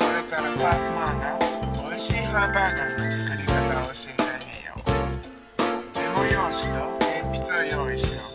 これからパークマンが美味しいハンバーガーの作り方を教えてあげよう。メモ用紙と鉛筆を用意しておく。